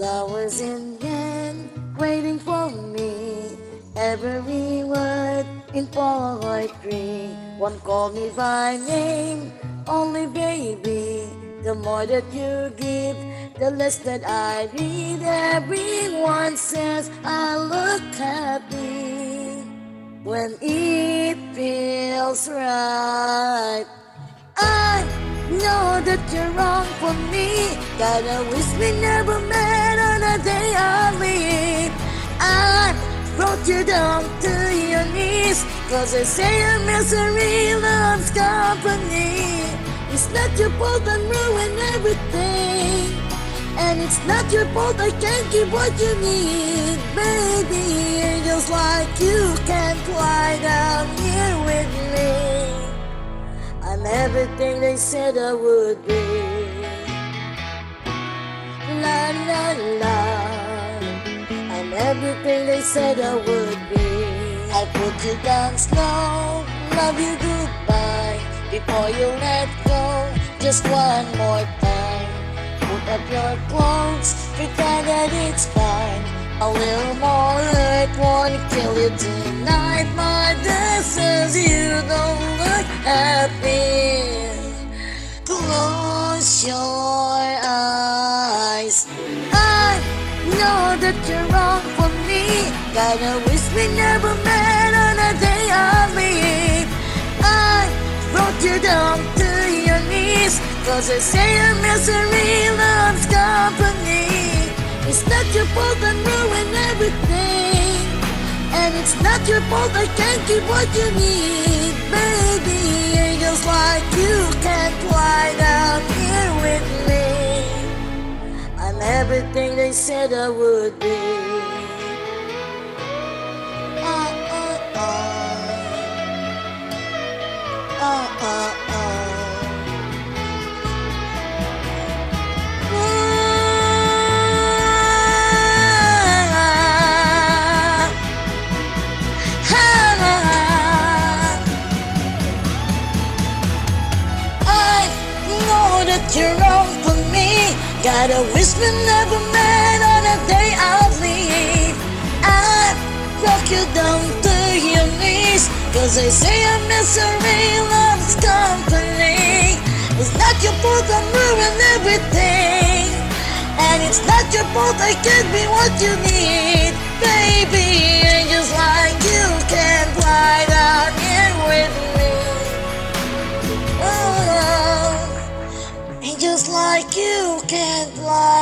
Flowers in hand, waiting for me. Every word in poetry. One call me by name, only baby. The more that you give, the less that I read. Everyone says I look happy when it feels right. I know that you're wrong for me. Gotta wish we never met on the day I leave. I brought you down to your knees, 'cause they say a misery loves company. It's not your fault I'm ruining everything, and it's not your fault I can't give what you need. Baby, just like you can fly down here with me. I'm everything they said I would be. La la la. I'm everything they said I would be. I'll put you down slow, love you goodbye. Before you let go, just one more time. Put up your clothes, pretend that it's fine. A little more hurt won't kill you tonight. My death says you don't look happy. Close your eyes. I know that you're wrong for me. Gotta wish we never met on the day I leave. I brought you down to your knees, 'cause they say a misery loves company. It's not your fault I'm ruining everything, and it's not your fault I can't give what you need. Baby, just like you can fly down here with me. I'm everything they said I would be. Oh, oh, oh. Oh, oh, oh. You're wrong for me. Gotta wish we never met on the day I'll leave. I broke you down to your knees, 'cause they say a misery loves company. It's not your fault I'm ruining everything, and it's not your fault I can't be what you need. Baby, just like you can fly down here with me. Oh, and just like you can fly